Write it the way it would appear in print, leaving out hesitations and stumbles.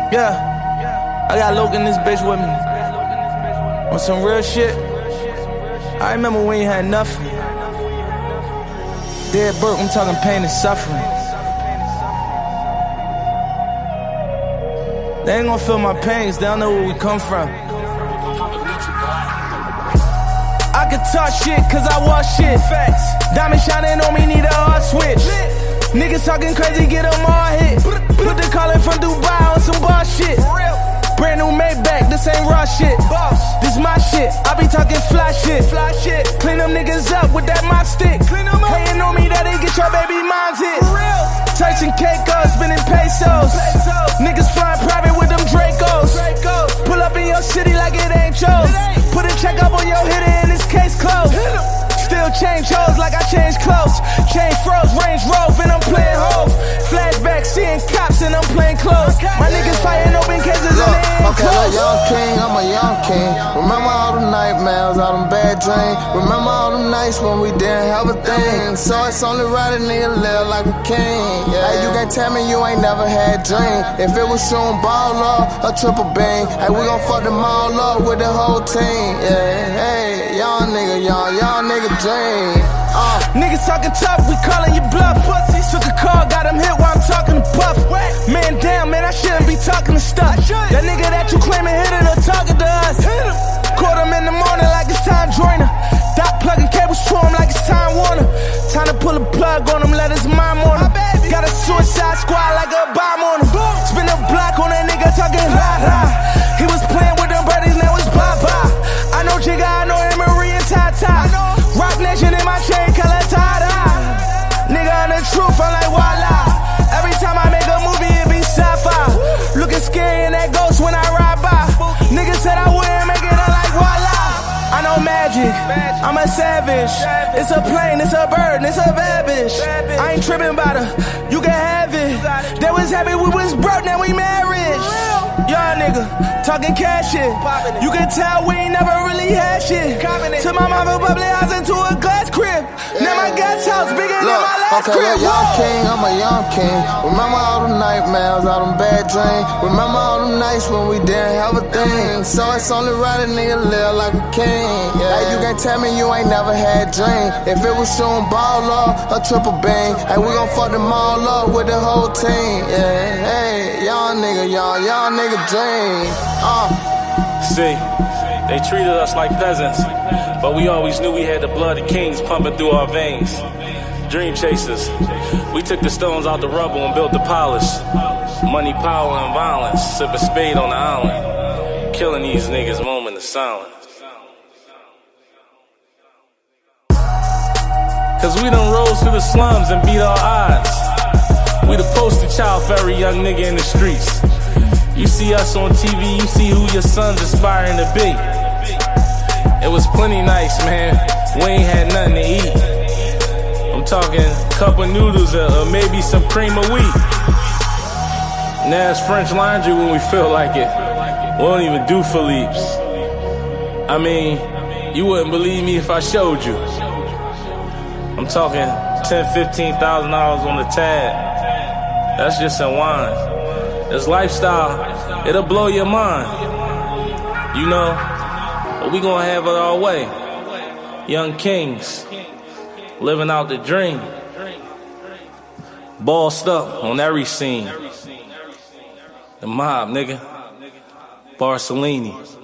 Yeah, I got Logan this bitch with me. On some real shit. I remember when you had nothing. Dead Burke, I'm talking pain and suffering. They ain't gonna feel my pains, they don't know where we come from. I can talk shit cause I walk shit. Diamond shining on me, need a hard switch. Niggas talking crazy, get them all hit. Put the calling from Dubai on some bar shit. Brand new Maybach, this ain't raw shit. This my shit, I be talking fly shit. Clean them niggas up with that mop stick. Hating on me that they get your baby moms hit. Tyson Caicos, spinning pesos. Niggas flying private with them Dracos. Pull up in your city like it ain't yours. Put a check up on your hitter and this case closed. Still change hoes like I change clothes. Change froze, Range Rover, and I'm playing Hove. Flashback, seeing cops and I'm playing clothes. My niggas fighting open cases and they ain't close. Young king, I'm a young king. Remember all them nightmares, all them bad dreams. Remember all them nights when we didn't have a thing. So it's only right a nigga live like a king. Hey, you can't tell me you ain't never had dream. If it was shooting ball up, a triple beam. Hey, we gon' fuck them all up with the whole team. Yeah, hey, young nigga dream. Niggas talking tough, we calling you bluff. Took a call, got him hit while I'm talking to Puff. Man, damn, man, I shouldn't be talking to stuff. That nigga that you claiming hit it or talking to us. Caught him in the morning like it's Time Joyner. Dot plugging cables to him like it's Time Warner. Time to pull a plug on him, let his mom on him. Got a suicide squad like a bomb on him. Spin a block on that nigga talking ha-ha. He was playing with them birdies, now it's Papa. I know Jigga, I know Emery and Tata. Rock Nation in my chain, color Tada. Nigga, on the truth, I'm like voila. Every time I make a movie, it be sci-fi. Looking scary in that ghost when I ride by. Niggas said I wouldn't make it, I'm like voila. I know magic, I'm a savage. It's a plane, it's a bird, it's a bad bitch. I ain't tripping about her, you can have it. They was happy we was broke, now we married. Y'all nigga, talking cash shit. You can tell we ain't never really had shit. To my mama bubbly house into a glass crib. Now my guest house bigger than my last crib. Young king, I'm a young king. Remember all them nightmares, all them bad dreams. Remember all them nights when we didn't have a thing. So it's only right a nigga live like a king. Hey, you can't tell me you ain't never had dream. If it was shooting ball up, a triple beam. Hey, we gon' fuck them all up with the whole team. Yeah, hey, young nigga dream. See, they treated us like peasants, but we always knew we had the blood of kings pumping through our veins. Dream chasers, we took the stones out the rubble and built the polish. Money, power, and violence, sip a spade on the island. Killing these niggas, moment of silence. Cause we done rose through the slums and beat our odds. We the poster child for every young nigga in the streets. You see us on TV, you see who your son's aspiring to be. It was plenty nice, man. We ain't had nothing to eat. I'm talking a cup of noodles or maybe some cream of wheat. Now it's French laundry when we feel like it. We don't even do Philippe's. I mean, you wouldn't believe me if I showed you. I'm talking $10,000, $15,000 on the tab. That's just in wine. This lifestyle, it'll blow your mind. You know, but we gonna have it our way. Young kings, living out the dream. Bossed up on every scene. The mob, nigga. Barcelini.